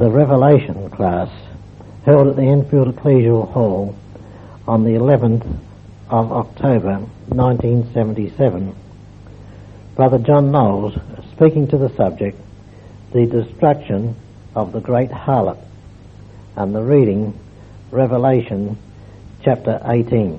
the Revelation class held at the Enfield Ecclesial Hall on the 11th of October 1977. Brother John Knowles speaking to the subject, the destruction of the great harlot, and the reading Revelation chapter 18.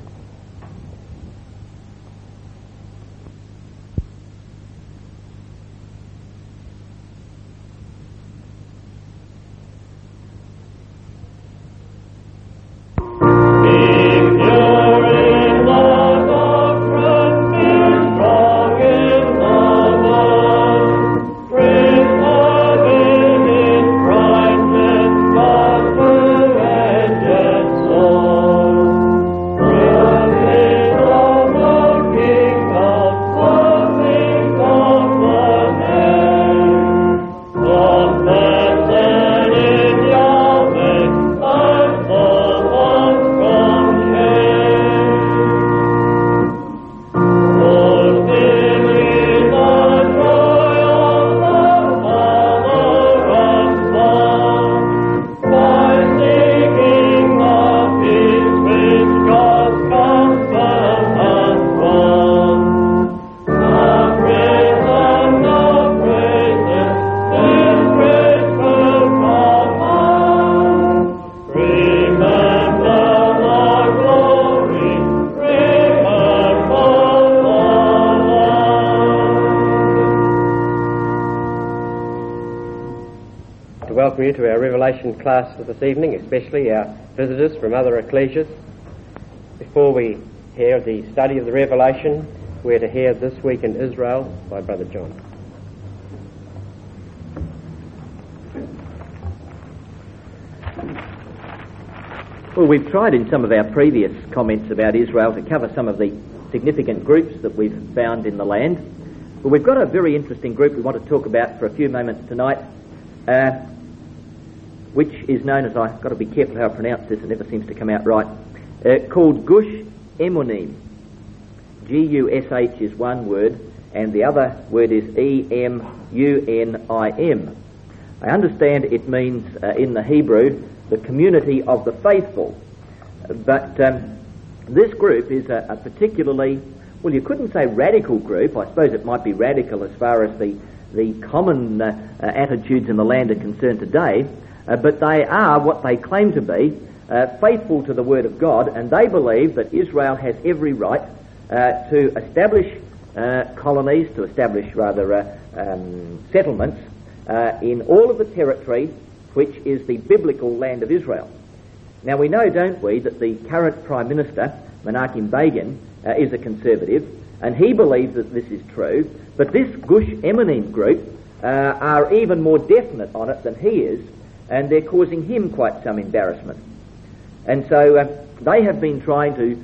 You to our Revelation class for this evening, especially our visitors from other ecclesias. Before we hear the study of the Revelation, we're to hear This Week in Israel by Brother John. Well, we've tried in some of our previous comments about Israel to cover some of the significant groups that we've found in the land. But we've got a very interesting group we want to talk about for a few moments tonight, which is known as, I've got to be careful how I pronounce this, it never seems to come out right, called Gush Emunim. G-U-S-H is one word, and the other word is E-M-U-N-I-M. I understand it means, in the Hebrew, the community of the faithful. But this group is a particularly, well, you couldn't say radical group. I suppose it might be radical as far as the common attitudes in the land are concerned today. But they are what they claim to be, faithful to the Word of God, and they believe that Israel has every right to establish colonies, to establish settlements in all of the territory which is the biblical land of Israel. Now we know, don't we, that the current Prime Minister, Menachem Begin, is a conservative, and he believes that this is true, but this Gush Emunim group are even more definite on it than he is, and they're causing him quite some embarrassment. And so they have been trying to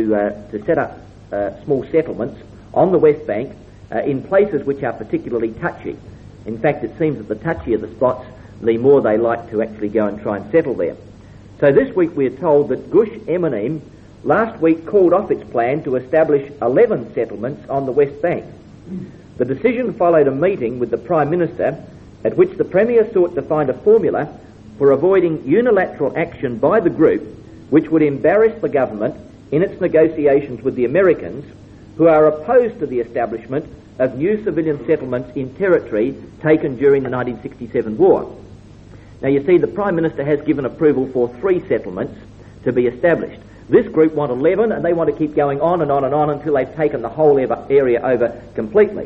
set up small settlements on the West Bank in places which are particularly touchy. In fact, it seems that the touchier the spots, the more they like to actually go and try and settle there. So this week we're told that Gush Emunim last week called off its plan to establish 11 settlements on the West Bank. The decision followed a meeting with the Prime Minister at which the Premier sought to find a formula for avoiding unilateral action by the group which would embarrass the government in its negotiations with the Americans, who are opposed to the establishment of new civilian settlements in territory taken during the 1967 war. Now you see, the Prime Minister has given approval for 3 settlements to be established. This group want 11, and they want to keep going on and on and on until they've taken the whole area over completely.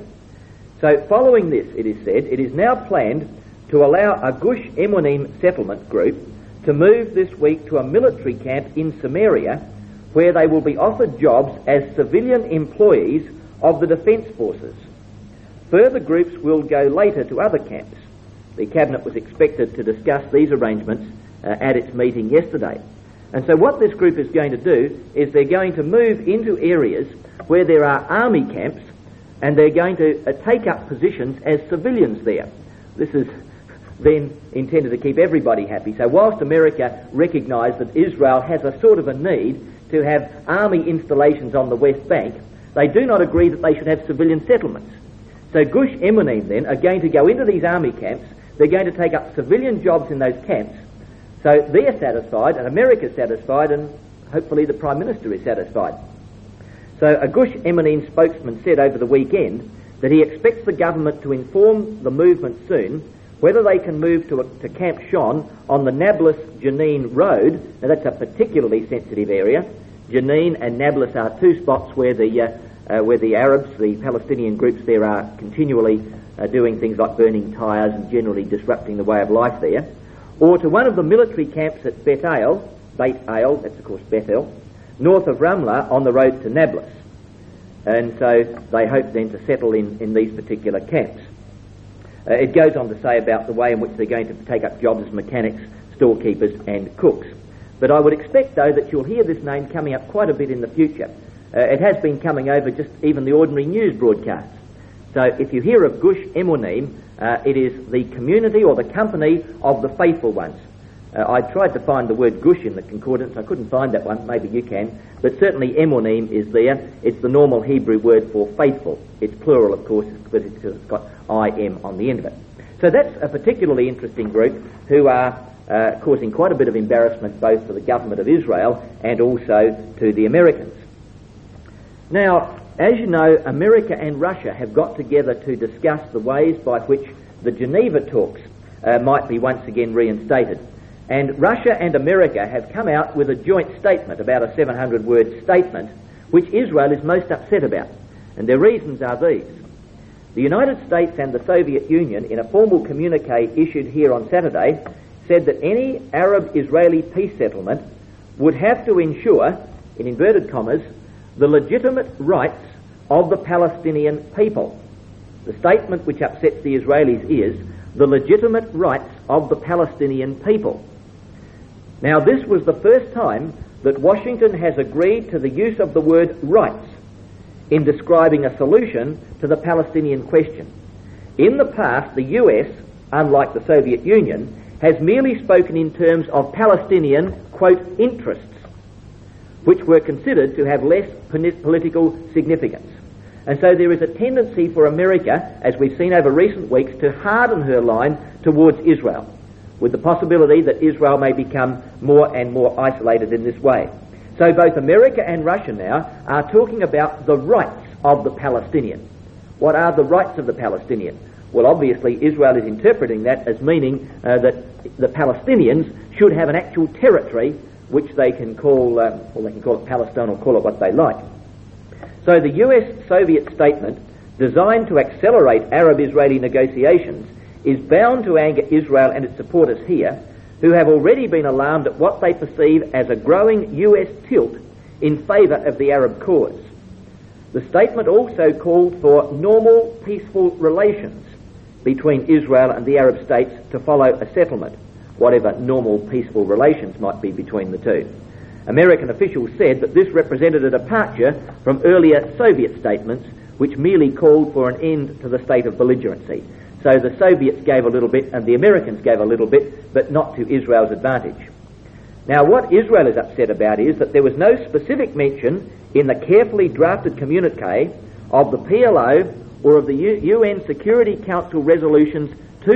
So following this, it is said, it is now planned to allow a Gush Emunim settlement group to move this week to a military camp in Samaria, where they will be offered jobs as civilian employees of the Defence Forces. Further groups will go later to other camps. The Cabinet was expected to discuss these arrangements at its meeting yesterday. And so what this group is going to do is they're going to move into areas where there are army camps, and they're going to take up positions as civilians there. This is then intended to keep everybody happy. So whilst America recognised that Israel has a sort of a need to have army installations on the West Bank, they do not agree that they should have civilian settlements. So Gush Emunim then are going to go into these army camps. they're going to take up civilian jobs in those camps. So they're satisfied, and America's satisfied, and hopefully the Prime Minister is satisfied. So a Gush Emunim spokesman said over the weekend that he expects the government to inform the movement soon whether they can move to Camp Shon on the Nablus-Jenin road. Now that's a particularly sensitive area. Jenin and Nablus are two spots where the Arabs, the Palestinian groups there, are continually doing things like burning tyres and generally disrupting the way of life there. Or to one of the military camps at Beit El, that's of course Bethel, north of Ramlah on the road to Nablus. And so they hope then to settle in these particular camps. It goes on to say about the way in which they're going to take up jobs as mechanics, storekeepers and cooks. But I would expect, though, that you'll hear this name coming up quite a bit in the future. It has been coming over just even the ordinary news broadcasts. So if you hear of Gush Emunim, it is the community or the company of the faithful ones. I tried to find the word Gush in the concordance. I couldn't find that one. Maybe you can. But certainly Emunim is there. It's the normal Hebrew word for faithful. It's plural, of course, but it's got I-M on the end of it. So that's a particularly interesting group who are causing quite a bit of embarrassment both to the government of Israel and also to the Americans. Now, as you know, America and Russia have got together to discuss the ways by which the Geneva talks might be once again reinstated. And Russia and America have come out with a joint statement, about a 700-word statement, which Israel is most upset about. And their reasons are these. The United States and the Soviet Union, in a formal communique issued here on Saturday, said that any Arab-Israeli peace settlement would have to ensure, in inverted commas, the legitimate rights of the Palestinian people. The statement which upsets the Israelis is the legitimate rights of the Palestinian people. Now, this was the first time that Washington has agreed to the use of the word rights in describing a solution to the Palestinian question. In the past, the US, unlike the Soviet Union, has merely spoken in terms of Palestinian, quote, interests, which were considered to have less political significance. And so there is a tendency for America, as we've seen over recent weeks, to harden her line towards Israel, with the possibility that Israel may become more and more isolated in this way. So both America and Russia now are talking about the rights of the Palestinian. What are the rights of the Palestinian? Well, obviously Israel is interpreting that as meaning that the Palestinians should have an actual territory which they can call, they can call it Palestine or call it what they like. So the US-Soviet statement, designed to accelerate Arab-Israeli negotiations, is bound to anger Israel and its supporters here, who have already been alarmed at what they perceive as a growing US tilt in favour of the Arab cause. The statement also called for normal, peaceful relations between Israel and the Arab states to follow a settlement, whatever normal, peaceful relations might be between the two. American officials said that this represented a departure from earlier Soviet statements which merely called for an end to the state of belligerency. So the Soviets gave a little bit and the Americans gave a little bit, but not to Israel's advantage. Now, what Israel is upset about is that there was no specific mention in the carefully drafted communique of the PLO or of the UN Security Council resolutions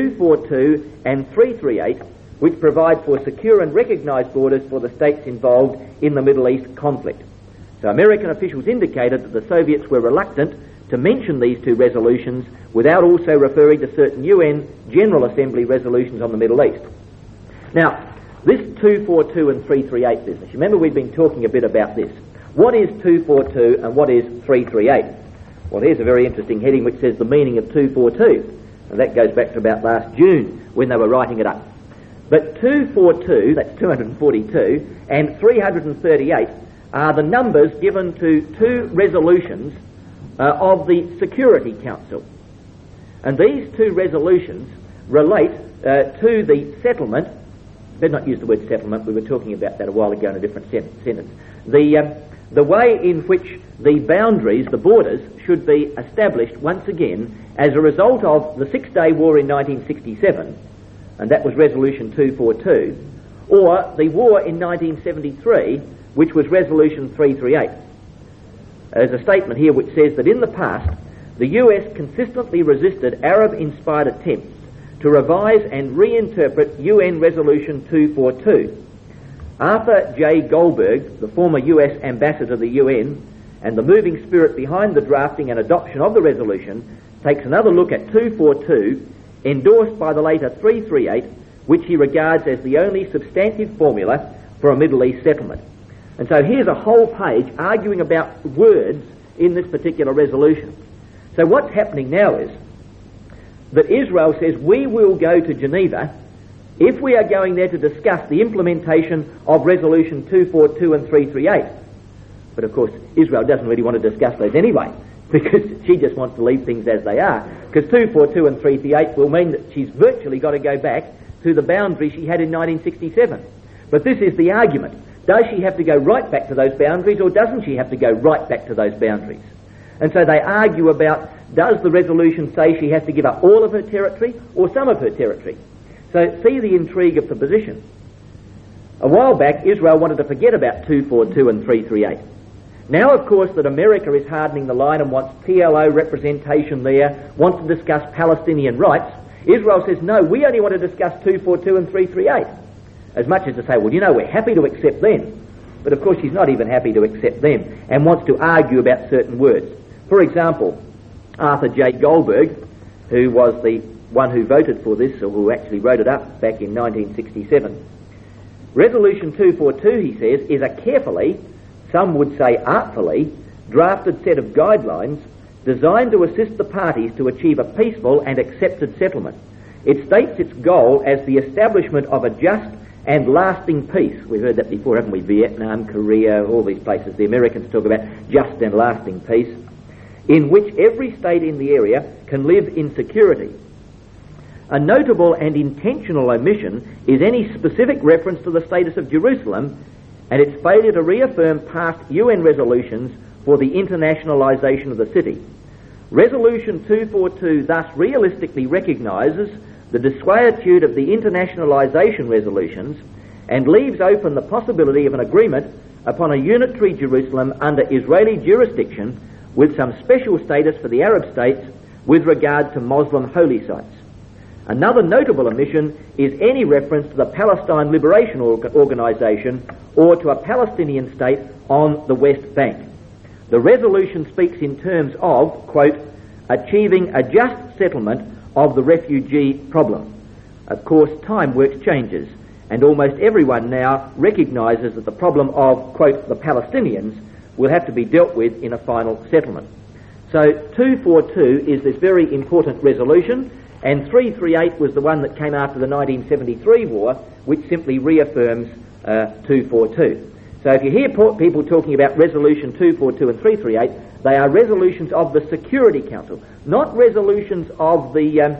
242 and 338, which provide for secure and recognised borders for the states involved in the Middle East conflict. So American officials indicated that the Soviets were reluctant to mention these two resolutions without also referring to certain UN General Assembly resolutions on the Middle East. Now, this 242 and 338 business, you remember we've been talking a bit about this. What is 242 and what is 338? Well, here's a very interesting heading which says the meaning of 242. And that goes back to about last June when they were writing it up. But 242, that's 242, and 338 are the numbers given to two resolutions of the Security Council. And these two resolutions relate to the settlement. Better not use the word settlement, we were talking about that a while ago in a different sentence. The way in which the boundaries, the borders, should be established once again as a result of the Six-Day War in 1967, and that was Resolution 242, or the war in 1973, which was Resolution 338. There's a statement here which says that in the past, the US consistently resisted Arab-inspired attempts to revise and reinterpret UN Resolution 242. Arthur J. Goldberg, the former US ambassador to the UN, and the moving spirit behind the drafting and adoption of the resolution, takes another look at 242, endorsed by the later 338, which he regards as the only substantive formula for a Middle East settlement. And so here's a whole page arguing about words in this particular resolution. So what's happening now is that Israel says we will go to Geneva if we are going there to discuss the implementation of Resolution 242 and 338. But of course, Israel doesn't really want to discuss those anyway, because she just wants to leave things as they are, because 242 and 338 will mean that she's virtually got to go back to the boundary she had in 1967. But this is the argument. Does she have to go right back to those boundaries, or doesn't she have to go right back to those boundaries? And so they argue about, does the resolution say she has to give up all of her territory or some of her territory? So see the intrigue of the position. A while back, Israel wanted to forget about 242 and 338. Now, of course, that America is hardening the line and wants PLO representation there, wants to discuss Palestinian rights, Israel says, no, we only want to discuss 242 and 338. As much as to say, well, we're happy to accept them. But of course, she's not even happy to accept them and wants to argue about certain words. For example, Arthur J. Goldberg, who was the one who voted for this, or who actually wrote it up back in 1967. Resolution 242, he says, is a carefully, some would say artfully, drafted set of guidelines designed to assist the parties to achieve a peaceful and accepted settlement. It states its goal as the establishment of a just and lasting peace. We've heard that before, haven't we? Vietnam, Korea, all these places. The Americans talk about just and lasting peace, in which every state in the area can live in security. A notable and intentional omission is any specific reference to the status of Jerusalem and its failure to reaffirm past UN resolutions for the internationalisation of the city. Resolution 242 thus realistically recognises the disquietude of the internationalisation resolutions and leaves open the possibility of an agreement upon a unitary Jerusalem under Israeli jurisdiction with some special status for the Arab states with regard to Muslim holy sites. Another notable omission is any reference to the Palestine Liberation Organisation or to a Palestinian state on the West Bank. The resolution speaks in terms of, quote, achieving a just settlement of the refugee problem. Of course, time works changes, and almost everyone now recognises that the problem of, quote, the Palestinians will have to be dealt with in a final settlement. So 242 is this very important resolution, and 338 was the one that came after the 1973 war, which simply reaffirms 242. So if you hear people talking about Resolution 242 and 338, they are resolutions of the Security Council, not resolutions of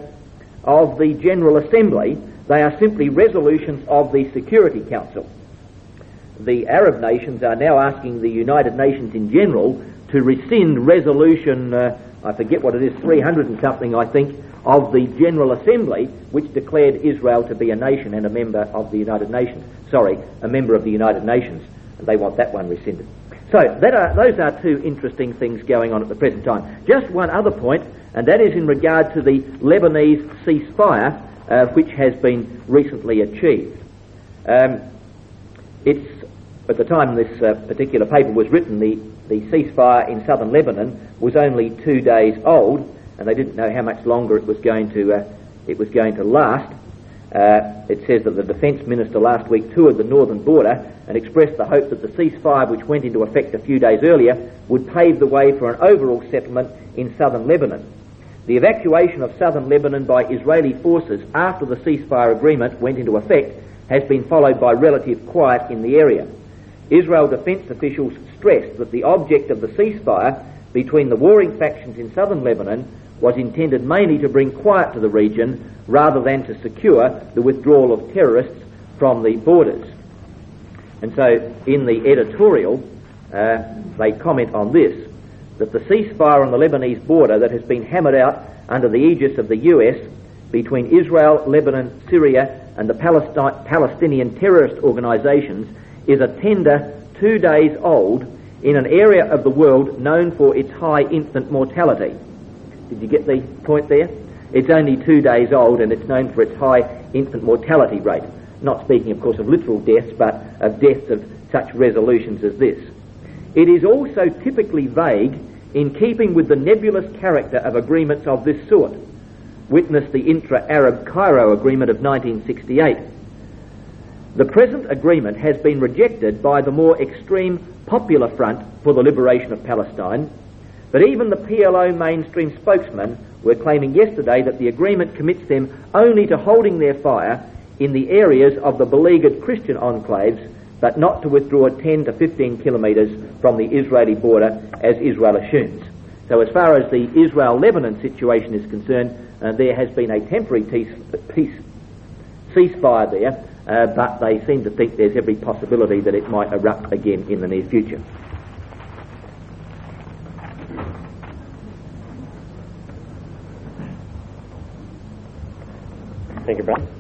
the General Assembly. They are simply resolutions of the Security Council. The Arab nations are now asking the United Nations in general to rescind resolution, I forget what it is, 300 and something, I think, of the General Assembly, which declared Israel to be a nation and a member of the United Nations. Sorry, a member of the United Nations. And they want that one rescinded. So those are two interesting things going on at the present time. Just one other point, and that is in regard to the Lebanese ceasefire, which has been recently achieved. It's at the time this particular paper was written, the ceasefire in southern Lebanon was only 2 days old, and they didn't know how much longer it was going to last. It says that the Defence Minister last week toured the northern border and expressed the hope that the ceasefire, which went into effect a few days earlier, would pave the way for an overall settlement in southern Lebanon. The evacuation of southern Lebanon by Israeli forces after the ceasefire agreement went into effect has been followed by relative quiet in the area. Israel defence officials stressed that the object of the ceasefire between the warring factions in southern Lebanon was intended mainly to bring quiet to the region rather than to secure the withdrawal of terrorists from the borders. And so in the editorial they comment on this, that the ceasefire on the Lebanese border that has been hammered out under the aegis of the US between Israel, Lebanon, Syria and the Palestinian terrorist organisations is a tender 2 days old in an area of the world known for its high infant mortality. Did you get the point there? It's only 2 days old, and it's known for its high infant mortality rate. Not speaking, of course, of literal deaths, but of deaths of such resolutions as this. It is also typically vague in keeping with the nebulous character of agreements of this sort. Witness the intra-Arab Cairo Agreement of 1968. The present agreement has been rejected by the more extreme Popular Front for the Liberation of Palestine, but even the PLO mainstream spokesmen were claiming yesterday that the agreement commits them only to holding their fire in the areas of the beleaguered Christian enclaves, but not to withdraw 10 to 15 kilometres from the Israeli border, as Israel assumes. So as far as the Israel-Lebanon situation is concerned, there has been a temporary ceasefire there, but they seem to think there's every possibility that it might erupt again in the near future. Thank you, brother.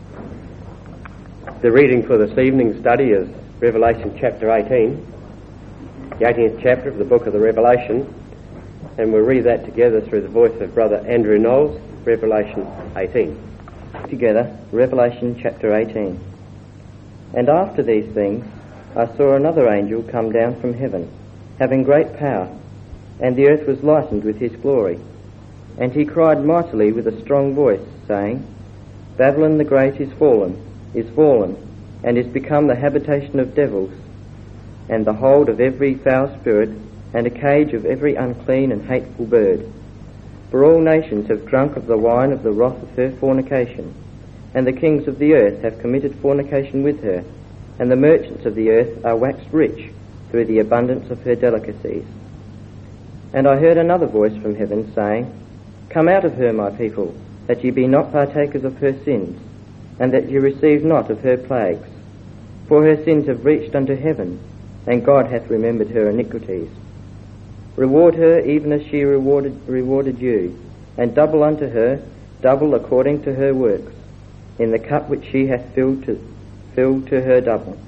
The reading for this evening's study is Revelation chapter 18, the 18th chapter of the book of the Revelation, and we'll read that together through the voice of Brother Andrew Knowles, Revelation 18. Together, Revelation chapter 18. And after these things, I saw another angel come down from heaven, having great power, and the earth was lightened with his glory. And he cried mightily with a strong voice, saying, Babylon the Great is fallen, and is become the habitation of devils, and the hold of every foul spirit, and a cage of every unclean and hateful bird. For all nations have drunk of the wine of the wrath of her fornication, and the kings of the earth have committed fornication with her, and the merchants of the earth are waxed rich through the abundance of her delicacies. And I heard another voice from heaven saying, Come out of her, my people, that ye be not partakers of her sins, and that ye receive not of her plagues. For her sins have reached unto heaven, and God hath remembered her iniquities. Reward her even as she rewarded you, and double unto her, double according to her works, in the cup which she hath filled to her double.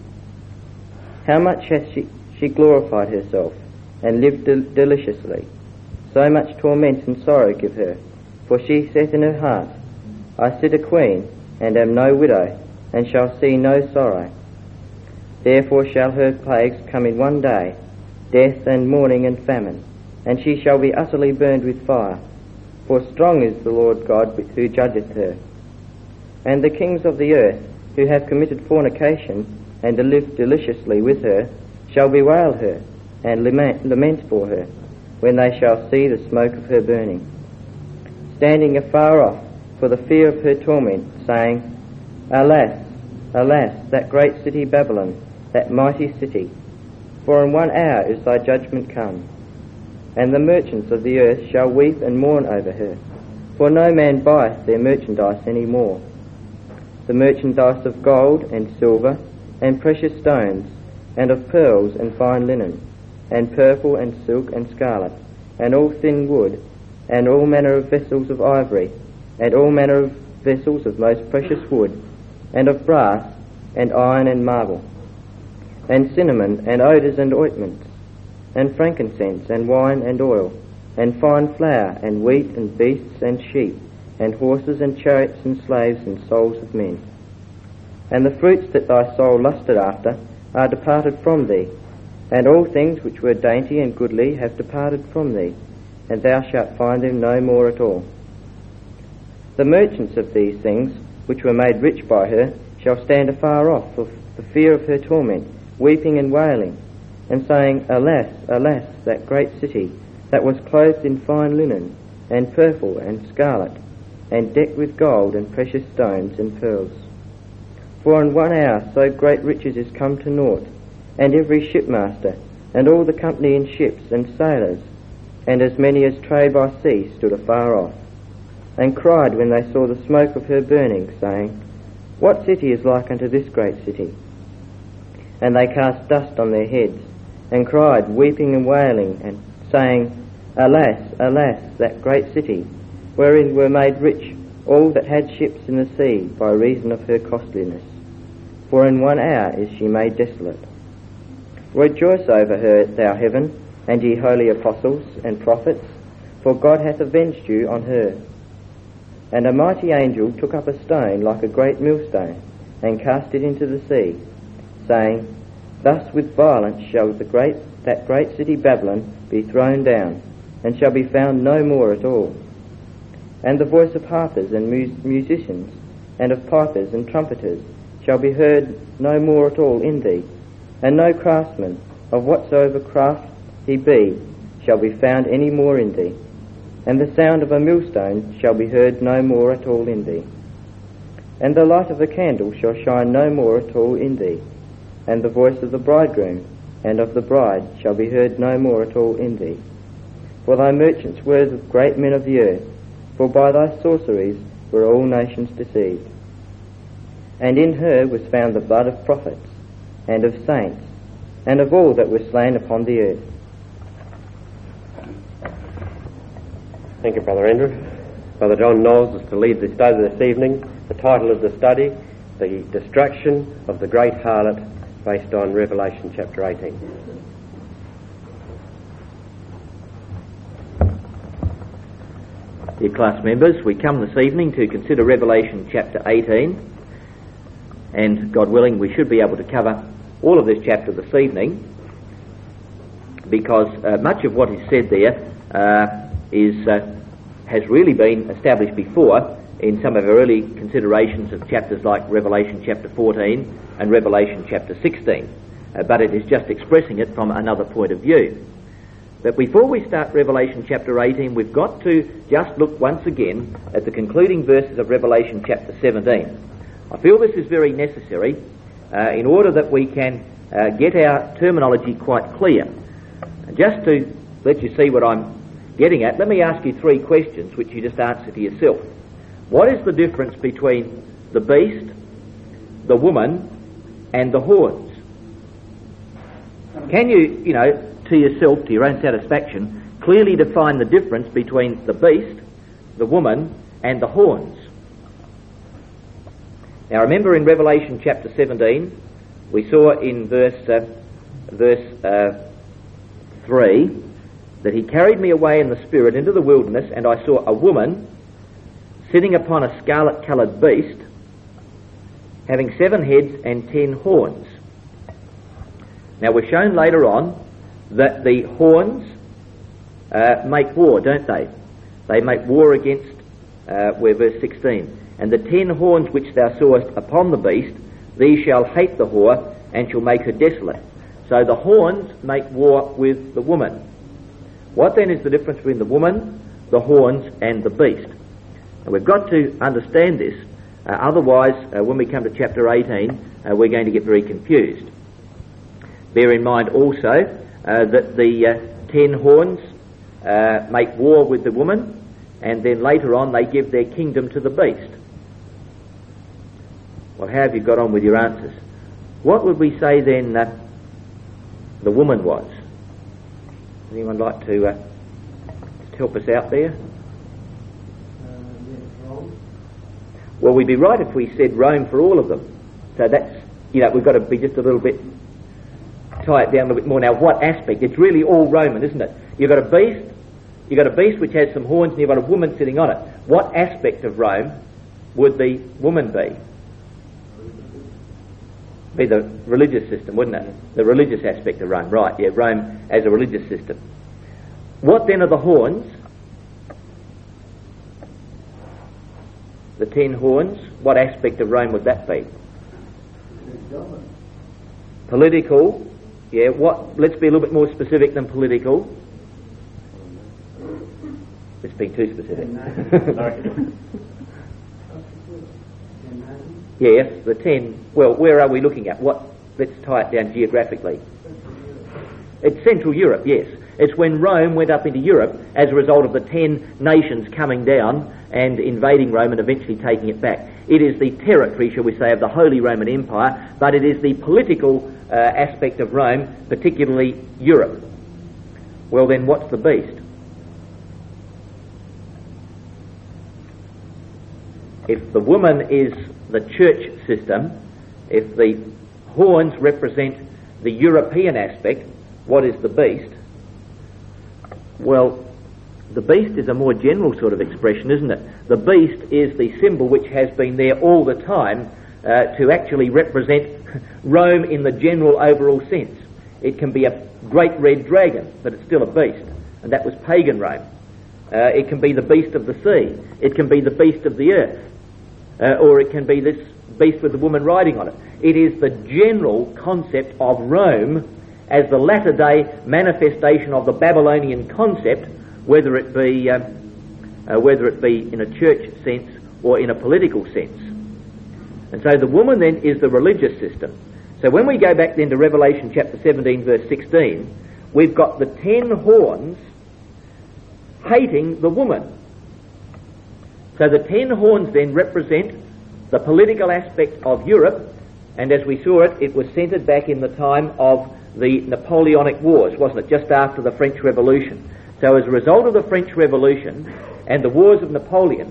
How much hath she glorified herself, and lived deliciously? So much torment and sorrow give her, for she saith in her heart, I sit a queen, and am no widow, and shall see no sorrow. Therefore shall her plagues come in one day, death and mourning and famine, and she shall be utterly burned with fire. For strong is the Lord God who judgeth her. And the kings of the earth, who have committed fornication, and lived deliciously with her, shall bewail her, and lament for her, when they shall see the smoke of her burning, standing afar off for the fear of her torment, saying, Alas, alas, that great city Babylon, that mighty city, for in 1 hour is thy judgment come. And the merchants of the earth shall weep and mourn over her, for no man buyeth their merchandise any more. The merchandise of gold and silver and precious stones, and of pearls and fine linen, and purple and silk and scarlet, and all thin wood, and all manner of vessels of ivory, and all manner of vessels of most precious wood, and of brass, and iron and marble, and cinnamon, and odours and ointments, and frankincense, and wine and oil, and fine flour, and wheat, and beasts, and sheep, and horses, and chariots, and slaves, and souls of men. And the fruits that thy soul lusted after are departed from thee, and all things which were dainty and goodly have departed from thee, and thou shalt find them no more at all. The merchants of these things, which were made rich by her, shall stand afar off for the fear of her torment, weeping and wailing, and saying, Alas, alas, that great city, that was clothed in fine linen, and purple and scarlet, and decked with gold and precious stones and pearls. For in 1 hour so great riches is come to naught, and every shipmaster, and all the company in ships, and sailors, and as many as trade by sea stood afar off, and cried when they saw the smoke of her burning, saying, What city is like unto this great city? And they cast dust on their heads, and cried, weeping and wailing, and saying, Alas, alas, that great city, wherein were made rich all that had ships in the sea by reason of her costliness. For in 1 hour is she made desolate. Rejoice over her, thou heaven, and ye holy apostles and prophets, for God hath avenged you on her. And a mighty angel took up a stone like a great millstone, and cast it into the sea, saying, Thus with violence shall that great city Babylon be thrown down, and shall be found no more at all. And the voice of harpers and musicians, and of pipers and trumpeters, shall be heard no more at all in thee, and no craftsman, of whatsoever craft he be, shall be found any more in thee. And the sound of a millstone shall be heard no more at all in thee. And the light of a candle shall shine no more at all in thee. And the voice of the bridegroom and of the bride shall be heard no more at all in thee. For thy merchants were the great men of the earth, for by thy sorceries were all nations deceived. And in her was found the blood of prophets, and of saints, and of all that were slain upon the earth. Thank you, Brother Andrew. Brother John Knowles is to lead the study this evening. The title of the study, The Destruction of the Great Harlot, based on Revelation chapter 18. Dear class members, we come this evening to consider Revelation chapter 18, and God willing we should be able to cover all of this chapter this evening, because much of what is said there has really been established before in some of our early considerations of chapters like Revelation chapter 14 and Revelation chapter 16, but it is just expressing it from another point of view. But before we start Revelation chapter 18, we've got to just look once again at the concluding verses of Revelation chapter 17. I feel this is very necessary in order that we can get our terminology quite clear. And just to let you see what I'm getting at, let me ask you three questions which you just answer to yourself. What is the difference between the beast, the woman, and the horns? Can you, to yourself, to your own satisfaction, clearly define the difference between the beast, the woman, and the horns? Now remember in Revelation chapter 17, we saw in verse 3 that he carried me away in the spirit into the wilderness, and I saw a woman sitting upon a scarlet-coloured beast, having 7 heads and 10 horns. Now we're shown later on that the horns make war, don't they? They make war against, verse 16, and the 10 horns which thou sawest upon the beast, these shall hate the whore, and shall make her desolate. So the horns make war with the woman. What then is the difference between the woman, the horns, and the beast? And we've got to understand this, otherwise when we come to chapter 18 we're going to get very confused. Bear in mind also that the 10 horns make war with the woman, and then later on they give their kingdom to the beast. Well, how have you got on with your answers? What would we say then the woman was? Anyone like to help us out there? Well, we'd be right if we said Rome for all of them. So that's, we've got to be just a little bit, tie it down a little bit more. Now, what aspect? It's really all Roman, isn't it? You've got a beast which has some horns, and you've got a woman sitting on it. What aspect of Rome would the woman be? Be the religious system, wouldn't it? The religious aspect of Rome, right? Yeah, Rome as a religious system. What then are the horns? The 10 horns. What aspect of Rome would that be? Political. Yeah. What? Let's be a little bit more specific than political. It's being too specific. Yes, the 10. Well, where are we looking at? Let's tie it down geographically. It's Central Europe, yes. It's when Rome went up into Europe as a result of the 10 nations coming down and invading Rome and eventually taking it back. It is the territory, shall we say, of the Holy Roman Empire, but it is the political aspect of Rome, particularly Europe. Well then, what's the beast? If the woman is the church system, if the horns represent the European aspect, what is the beast? Well, The beast is a more general sort of expression, isn't it? The beast is the symbol which has been there all the time to actually represent Rome in the general overall sense. It can be a great red dragon, but it's still a beast, and that was pagan Rome. It can be the beast of the sea. It can be the beast of the earth. Or it can be this beast with the woman riding on it. It is the general concept of Rome as the latter-day manifestation of the Babylonian concept, whether it be in a church sense or in a political sense. And so the woman then is the religious system. So when we go back then to Revelation chapter 17 verse 16, we've got the 10 horns hating the woman. So the 10 horns then represent the political aspect of Europe, and as we saw it, it was centred back in the time of the Napoleonic Wars, wasn't it, just after the French Revolution. So as a result of the French Revolution and the wars of Napoleon,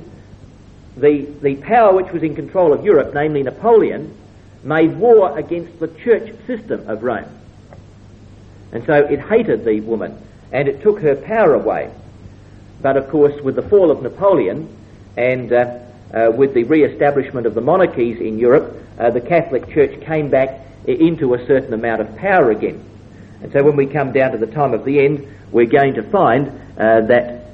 the power which was in control of Europe, namely Napoleon, made war against the church system of Rome. And so it hated the woman, and it took her power away. But of course, with the fall of Napoleon and with the re-establishment of the monarchies in Europe, the Catholic Church came back into a certain amount of power again. And so when we come down to the time of the end, we're going to find that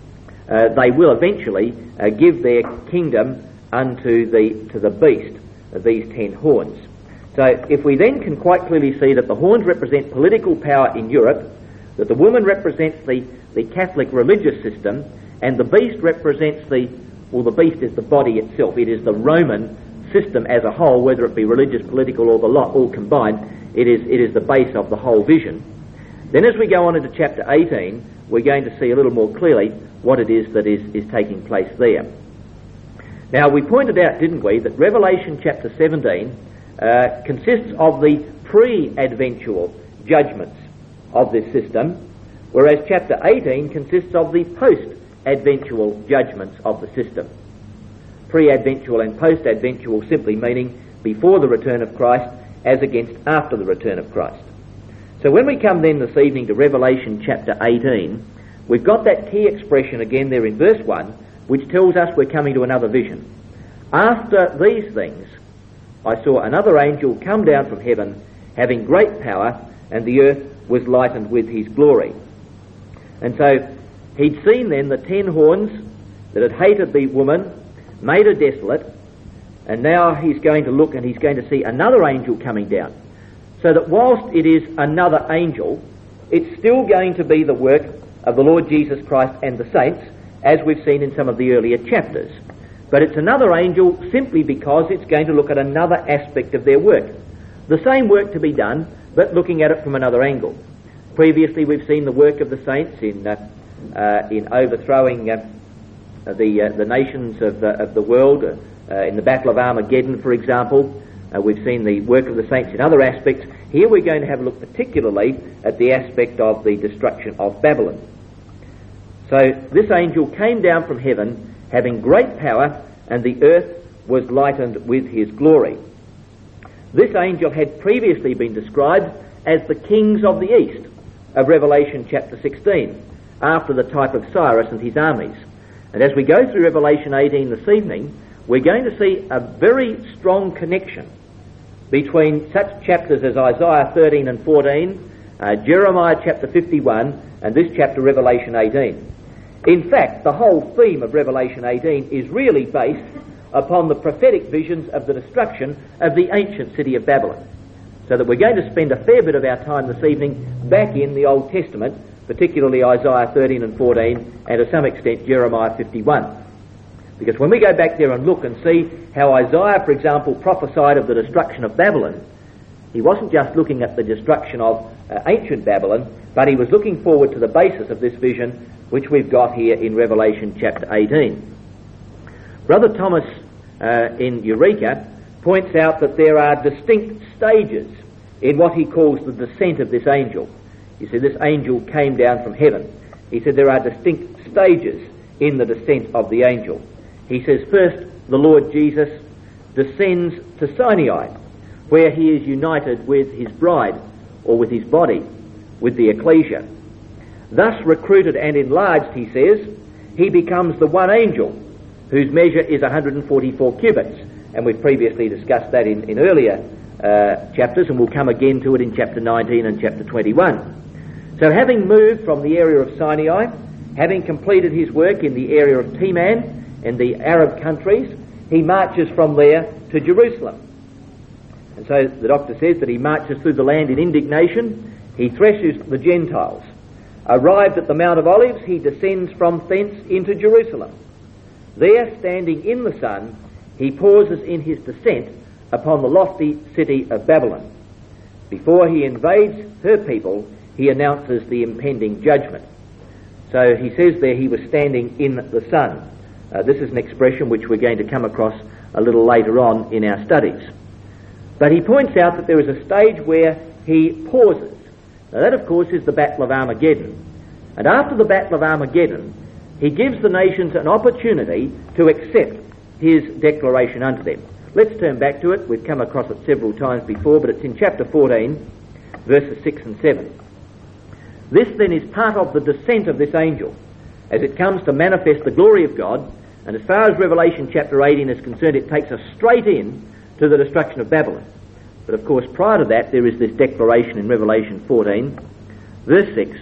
they will eventually give their kingdom unto the beast, these 10 horns. So if we then can quite clearly see that the horns represent political power in Europe, that the woman represents the Catholic religious system, and the beast represents the beast is the body itself. It is the Roman system as a whole, whether it be religious, political, or the lot, all combined. It is the base of the whole vision. Then as we go on into chapter 18, we're going to see a little more clearly what it is that is taking place there. Now, we pointed out, didn't we, that Revelation chapter 17 consists of the pre-adventual judgments of this system, whereas chapter 18 consists of the post-adventual judgments of the system. Pre-adventual and post-adventual simply meaning before the return of Christ as against after the return of Christ. So when we come then this evening to Revelation chapter 18, we've got that key expression again there in verse 1, which tells us we're coming to another vision. After these things, I saw another angel come down from heaven, having great power, and the earth was lightened with his glory. And so he'd seen then the 10 horns that had hated the woman, made her desolate, and now he's going to look and he's going to see another angel coming down. So that whilst it is another angel, it's still going to be the work of the Lord Jesus Christ and the saints, as we've seen in some of the earlier chapters. But it's another angel simply because it's going to look at another aspect of their work. The same work to be done, but looking at it from another angle. Previously we've seen the work of the saints in overthrowing the nations of the world, in the Battle of Armageddon, for example. We've seen the work of the saints in other aspects. Here we're going to have a look particularly at the aspect of the destruction of Babylon. So this angel came down from heaven, having great power, and the earth was lightened with his glory. This angel had previously been described as the kings of the east of Revelation chapter 16, after the type of Cyrus and his armies. And as we go through Revelation 18 this evening, we're going to see a very strong connection between such chapters as Isaiah 13 and 14, Jeremiah chapter 51, and this chapter, Revelation 18. In fact, the whole theme of Revelation 18 is really based upon the prophetic visions of the destruction of the ancient city of Babylon. So that we're going to spend a fair bit of our time this evening back in the Old Testament, particularly Isaiah 13 and 14, and to some extent Jeremiah 51. Because when we go back there and look and see how Isaiah, for example, prophesied of the destruction of Babylon, he wasn't just looking at the destruction of ancient Babylon, but he was looking forward to the basis of this vision which we've got here in Revelation chapter 18. Brother Thomas in Eureka points out that there are distinct stages in what he calls the descent of this angel. You see, this angel came down from heaven. He said there are distinct stages in the descent of the angel. He says first, the Lord Jesus descends to Sinai, where he is united with his bride, or with his body, with the ecclesia. thus recruited and enlarged, he says, he becomes the one angel whose measure is 144 cubits. And we've previously discussed that in earlier chapters, and we'll come again to it in chapter 19 and chapter 21. So having moved from the area of Sinai, having completed his work in the area of Teman and the Arab countries, he marches from there to Jerusalem. And so the doctor says that he marches through the land in indignation, he threshes the Gentiles. Arrived at the Mount of Olives, he descends from thence into Jerusalem. There, standing in the sun, he pauses in his descent upon the lofty city of Babylon. Before he invades her people, he announces the impending judgment. So he says there he was standing in the sun. This is an expression which we're going to come across a little later on in our studies. But he points out that there is a stage where he pauses. Now that, of course, is the Battle of Armageddon. And after the Battle of Armageddon, he gives the nations an opportunity to accept his declaration unto them. Let's turn back to it. We've come across it several times before, but it's in chapter 14, verses 6 and 7. This then is part of the descent of this angel, as it comes to manifest the glory of God, and as far as Revelation chapter 18 is concerned, it takes us straight in to the destruction of Babylon. But of course, prior to that, there is this declaration in Revelation 14, verse 6.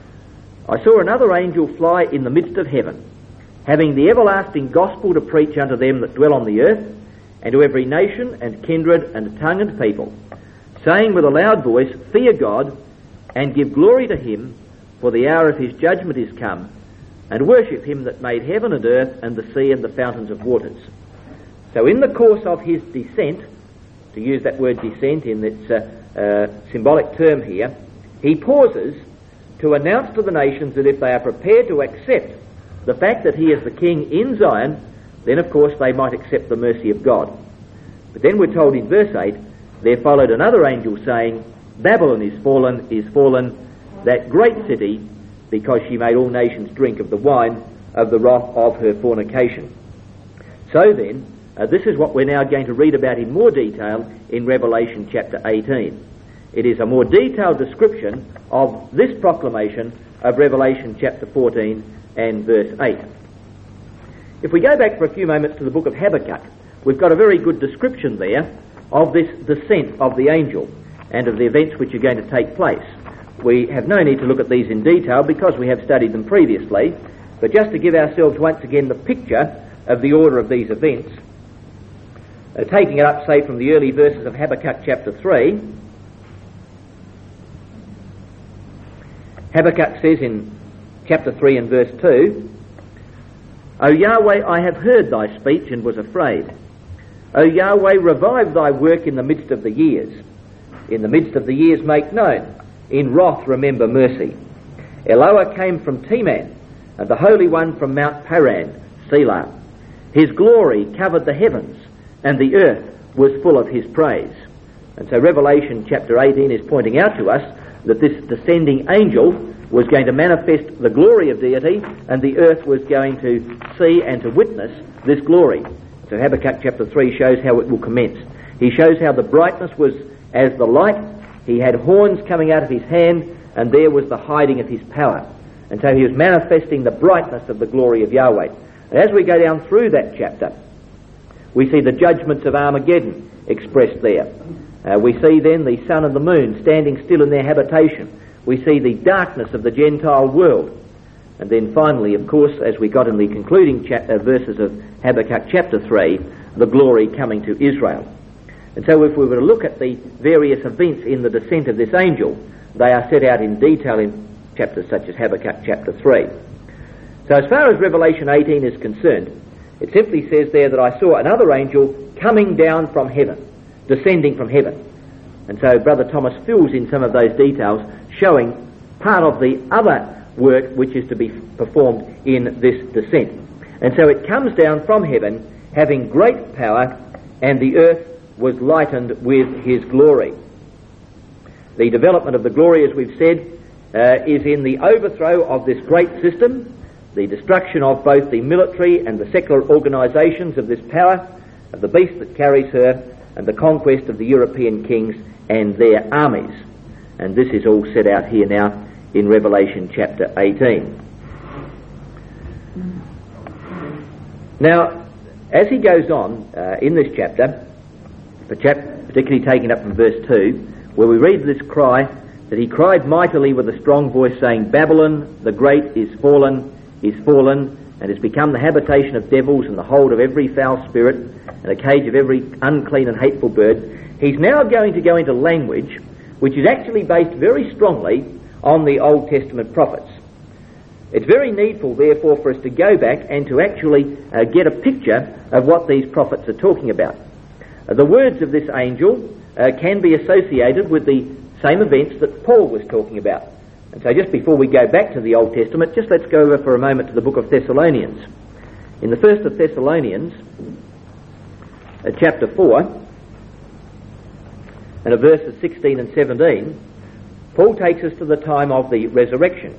I saw another angel fly in the midst of heaven, having the everlasting gospel to preach unto them that dwell on the earth, and to every nation and kindred and tongue and people, saying with a loud voice, Fear God, and give glory to him, for the hour of his judgment is come, and worship him that made heaven and earth and the sea and the fountains of waters. So in the course of his descent, to use that word descent in its symbolic term here, he pauses to announce to the nations that if they are prepared to accept the fact that he is the king in Zion, then of course they might accept the mercy of God. But then we're told in verse 8, there followed another angel saying, Babylon is fallen, that great city, because she made all nations drink of the wine of the wrath of her fornication. So then, this is what we're now going to read about in more detail in Revelation chapter 18. It is a more detailed description of this proclamation of Revelation chapter 14 and verse 8. If we go back for a few moments to the book of Habakkuk, we've got a very good description there of this descent of the angel and of the events which are going to take place. We have no need to look at these in detail because we have studied them previously, but just to give ourselves once again the picture of the order of these events, taking it up, say, from the early verses of Habakkuk chapter 3, Habakkuk says in chapter 3 and verse 2, O Yahweh, I have heard thy speech and was afraid. O Yahweh, revive thy work in the midst of the years. In the midst of the years make known. In wrath remember mercy. Eloah came from Teman, and the Holy One from Mount Paran, Selah. His glory covered the heavens, and the earth was full of his praise. And so Revelation chapter 18 is pointing out to us that this descending angel was going to manifest the glory of deity, and the earth was going to see and to witness this glory. So Habakkuk chapter 3 shows how it will commence. He shows how the brightness was as the light. He had horns coming out of his hand, and there was the hiding of his power. And so he was manifesting the brightness of the glory of Yahweh. And as we go down through that chapter, we see the judgments of Armageddon expressed there. We see then the sun and the moon standing still in their habitation. We see the darkness of the Gentile world. And then finally, of course, as we got in the concluding verses of Habakkuk chapter 3, the glory coming to Israel. And so if we were to look at the various events in the descent of this angel, they are set out in detail in chapters such as Habakkuk chapter 3. So as far as Revelation 18 is concerned, it simply says there that I saw another angel coming down from heaven, descending from heaven. And so Brother Thomas fills in some of those details, showing part of the other work which is to be performed in this descent. And so it comes down from heaven, having great power, and the earth was lightened with his glory. The development of the glory, as we've said, is in the overthrow of this great system, the destruction of both the military and the secular organisations of this power, of the beast that carries her, and the conquest of the European kings and their armies. And this is all set out here now in Revelation chapter 18. Now, as he goes on in this chapter, particularly taken up from verse 2, where we read this cry, that he cried mightily with a strong voice, saying, Babylon the great is fallen, and has become the habitation of devils and the hold of every foul spirit and a cage of every unclean and hateful bird. He's now going to go into language which is actually based very strongly on the Old Testament prophets. It's very needful, therefore, for us to go back and to actually get a picture of what these prophets are talking about. The words of this angel can be associated with the same events that Paul was talking about. And so just before we go back to the Old Testament, just let's go over for a moment to the book of Thessalonians. In the first of Thessalonians, chapter 4, and at verses 16 and 17, Paul takes us to the time of the resurrection.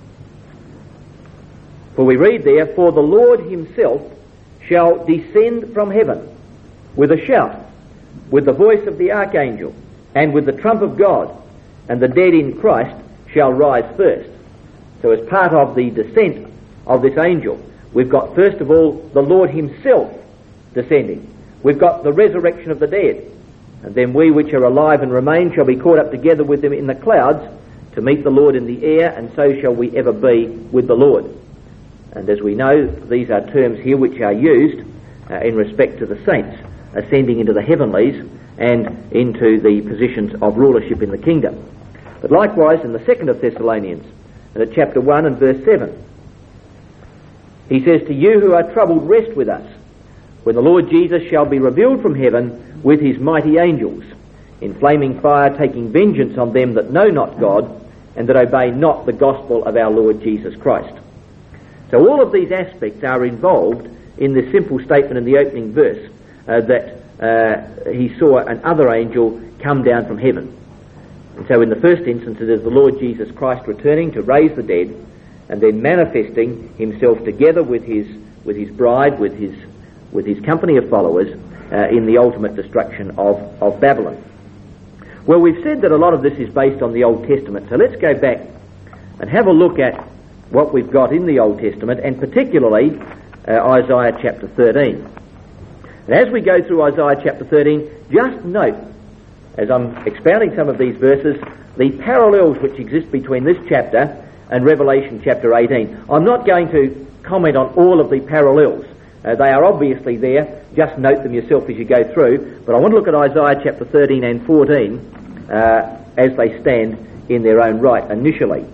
For we read there, For the Lord himself shall descend from heaven with a shout, with the voice of the archangel, and with the trump of God, and the dead in Christ shall rise first. So as part of the descent of this angel, we've got first of all the Lord himself descending. We've got the resurrection of the dead. And then we which are alive and remain shall be caught up together with them in the clouds to meet the Lord in the air, and so shall we ever be with the Lord. And as we know, these are terms here which are used in respect to the saints ascending into the heavenlies and into the positions of rulership in the kingdom. But likewise in the second of Thessalonians, and at chapter 1 and verse 7, he says, To you who are troubled, rest with us, when the Lord Jesus shall be revealed from heaven with his mighty angels, in flaming fire, taking vengeance on them that know not God, and that obey not the gospel of our Lord Jesus Christ. So all of these aspects are involved in this simple statement in the opening verse, that he saw another angel come down from heaven. And so in the first instance it is the Lord Jesus Christ returning to raise the dead, and then manifesting himself together with his bride, with his company of followers in the ultimate destruction of Babylon. Well, we've said that a lot of this is based on the Old Testament, so let's go back and have a look at what we've got in the Old Testament, and particularly Isaiah chapter 13. And as we go through Isaiah chapter 13, just note, as I'm expounding some of these verses, the parallels which exist between this chapter and Revelation chapter 18. I'm not going to comment on all of the parallels. They are obviously there. Just note them yourself as you go through. But I want to look at Isaiah chapter 13 and 14 as they stand in their own right initially.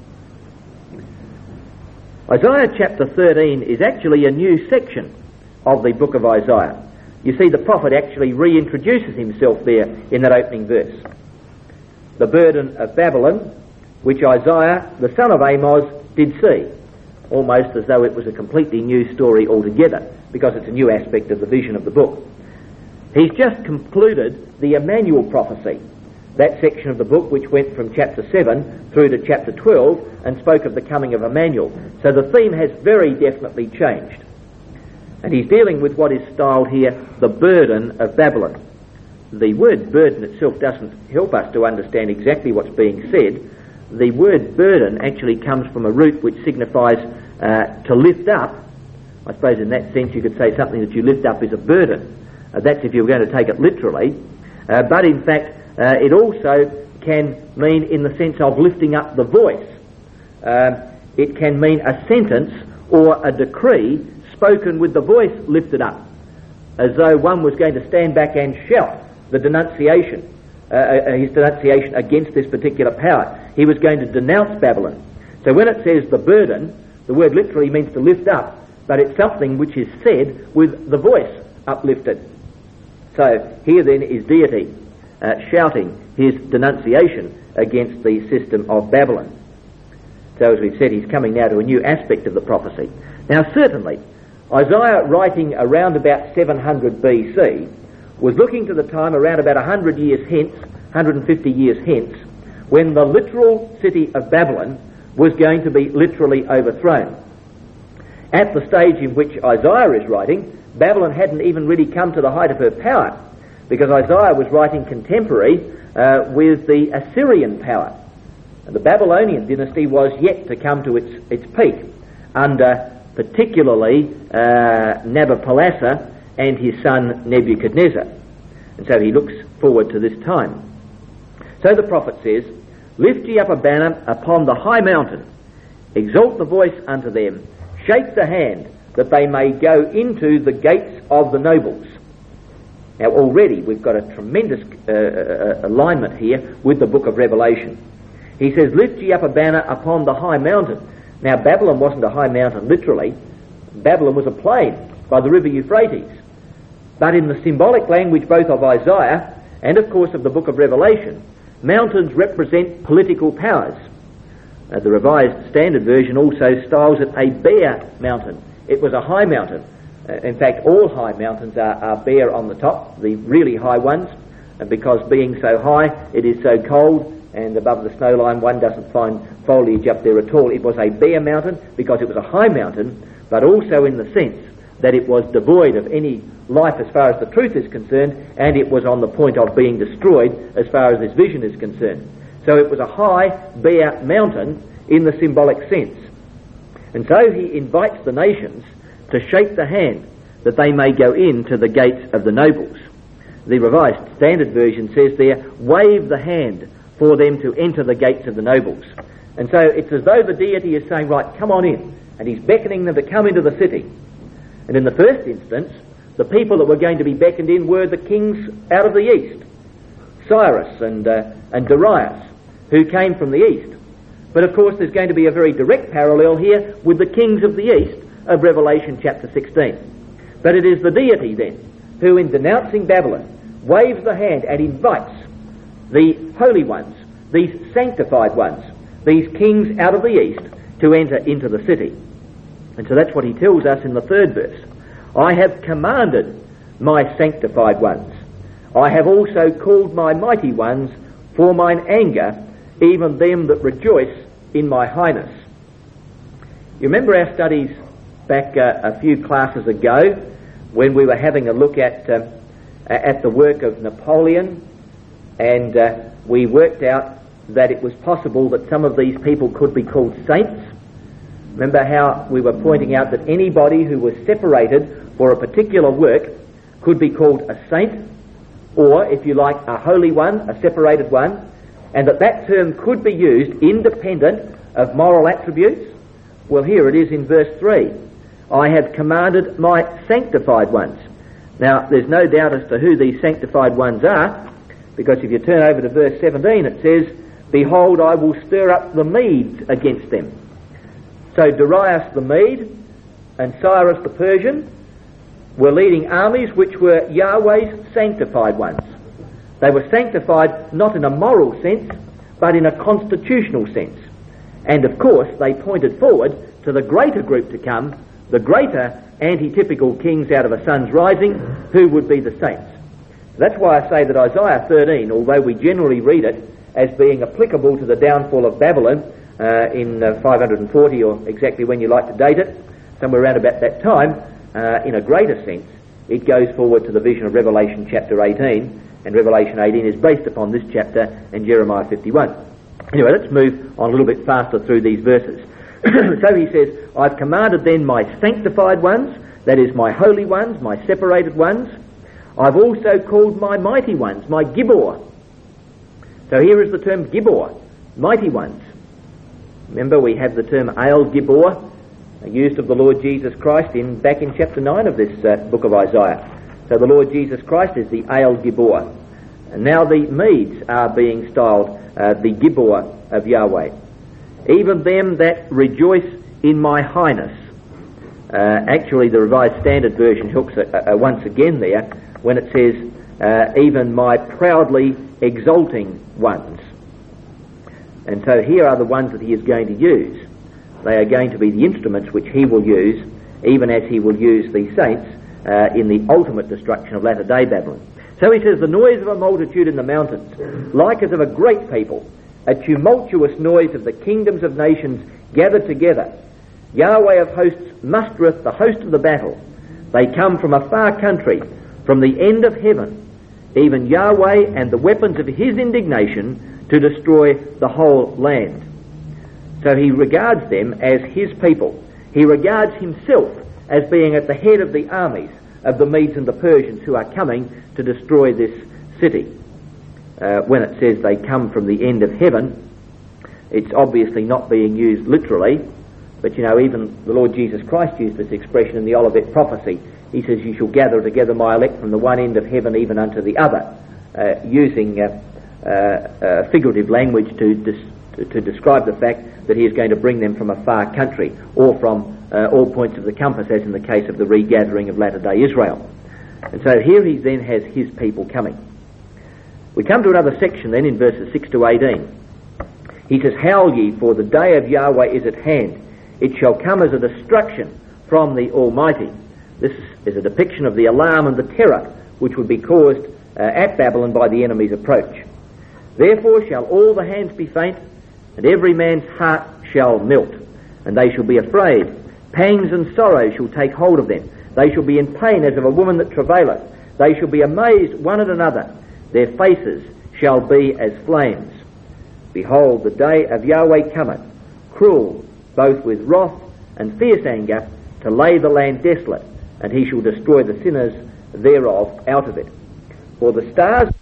Isaiah chapter 13 is actually a new section of the book of Isaiah. You see, the prophet actually reintroduces himself there in that opening verse. The burden of Babylon, which Isaiah, the son of Amos, did see, almost as though it was a completely new story altogether, because it's a new aspect of the vision of the book. He's just concluded the Emmanuel prophecy, that section of the book which went from chapter 7 through to chapter 12 and spoke of the coming of Emmanuel. So the theme has very definitely changed. And he's dealing with what is styled here the burden of Babylon. The word burden itself doesn't help us to understand exactly what's being said. The word burden actually comes from a root which signifies to lift up. I suppose in that sense you could say something that you lift up is a burden. That's if you were going to take it literally. But in fact, it also can mean in the sense of lifting up the voice. It can mean a sentence or a decree spoken with the voice lifted up, as though one was going to stand back and shout the denunciation, his denunciation against this particular power. He was going to denounce Babylon. So when it says the burden, the word literally means to lift up, but it's something which is said with the voice uplifted. So here then is deity shouting his denunciation against the system of Babylon. So as we've said, he's coming now to a new aspect of the prophecy. Now certainly, Isaiah, writing around about 700 BC, was looking to the time around about 100 years hence, 150 years hence, when the literal city of Babylon was going to be literally overthrown. At the stage in which Isaiah is writing, Babylon hadn't even really come to the height of her power, because Isaiah was writing contemporary with the Assyrian power. The Babylonian dynasty was yet to come to its peak under particularly Nabopolassar and his son Nebuchadnezzar. And so he looks forward to this time. So the prophet says, "Lift ye up a banner upon the high mountain, exalt the voice unto them, shake the hand, that they may go into the gates of the nobles." Now already we've got a tremendous alignment here with the book of Revelation. He says, "Lift ye up a banner upon the high mountain." Now Babylon wasn't a high mountain literally. Babylon was a plain by the river Euphrates. But in the symbolic language both of Isaiah and of course of the book of Revelation, mountains represent political powers. The Revised Standard Version also styles it a bare mountain. It was a high mountain. In fact, all high mountains are bare on the top, the really high ones, because being so high, it is so cold, and above the snow line one doesn't find foliage up there at all. It was a bare mountain because it was a high mountain, but also in the sense that it was devoid of any life as far as the truth is concerned, and it was on the point of being destroyed as far as this vision is concerned. So it was a high, bare mountain in the symbolic sense. And so he invites the nations to shake the hand, that they may go into the gates of the nobles. The Revised Standard Version says there, "Wave the hand for them to enter the gates of the nobles." And so it's as though the deity is saying, right, come on in, and he's beckoning them to come into the city. And in the first instance, the people that were going to be beckoned in were the kings out of the east, Cyrus and Darius, who came from the east. But of course there's going to be a very direct parallel here with the kings of the east of Revelation chapter 16. But it is the deity then who, in denouncing Babylon, waves the hand and invites the holy ones, these sanctified ones, these kings out of the east, to enter into the city. And so that's what he tells us in the third verse. "I have commanded my sanctified ones. I have also called my mighty ones for mine anger, even them that rejoice in my highness." You remember our studies back a few classes ago when we were having a look at the work of Napoleon, and we worked out that it was possible that some of these people could be called saints. Remember how we were pointing out that anybody who was separated for a particular work could be called a saint, or, if you like, a holy one, a separated one, and that term could be used independent of moral attributes? Well, here it is in verse 3. "I have commanded my sanctified ones." Now, there's no doubt as to who these sanctified ones are, because if you turn over to verse 17, it says, "Behold, I will stir up the Medes against them." So Darius the Mede and Cyrus the Persian were leading armies which were Yahweh's sanctified ones. They were sanctified not in a moral sense, but in a constitutional sense. And of course, they pointed forward to the greater group to come, the greater antitypical kings out of a sun's rising, who would be the saints. That's why I say that Isaiah 13, although we generally read it as being applicable to the downfall of Babylon in 540, or exactly when you like to date it, somewhere around about that time, in a greater sense, it goes forward to the vision of Revelation chapter 18, and Revelation 18 is based upon this chapter and Jeremiah 51. Anyway, let's move on a little bit faster through these verses. So he says, "I've commanded then my sanctified ones," that is, my holy ones, my separated ones. "I've also called my mighty ones, my Gibbor." So here is the term Gibbor, mighty ones. Remember, we have the term El Gibbor used of the Lord Jesus Christ back in chapter 9 of this book of Isaiah. So the Lord Jesus Christ is the El Gibbor. And now the Medes are being styled the Gibbor of Yahweh. "Even them that rejoice in my highness." Actually, the Revised Standard Version hooks once again there when it says, "even my proudly exalting ones." And so here are the ones that he is going to use. They are going to be the instruments which he will use, even as he will use the saints in the ultimate destruction of latter-day Babylon. So he says, "The noise of a multitude in the mountains, like as of a great people, a tumultuous noise of the kingdoms of nations gathered together. Yahweh of hosts mustereth the host of the battle. They come from a far country, from the end of heaven, even Yahweh and the weapons of his indignation, to destroy the whole land. So he regards them as his people. He regards himself as being at the head of the armies of the Medes and the Persians who are coming to destroy this city. When it says they come from the end of heaven, it's obviously not being used literally, but even the Lord Jesus Christ used this expression in the Olivet prophecy. He says, "You shall gather together my elect from the one end of heaven even unto the other," using figurative language to describe the fact that he is going to bring them from a far country or from all points of the compass, as in the case of the regathering of latter-day Israel. And so here he then has his people coming. We come to another section then in verses 6 to 18. He says, "Howl ye, for the day of Yahweh is at hand. It shall come as a destruction from the Almighty." This is a depiction of the alarm and the terror which would be caused at Babylon by the enemy's approach. "Therefore shall all the hands be faint, and every man's heart shall melt, and they shall be afraid. Pangs and sorrow shall take hold of them. They shall be in pain as of a woman that travaileth. They shall be amazed one at another. Their faces shall be as flames. Behold, the day of Yahweh cometh, cruel, both with wrath and fierce anger, to lay the land desolate, and he shall destroy the sinners thereof out of it. For the stars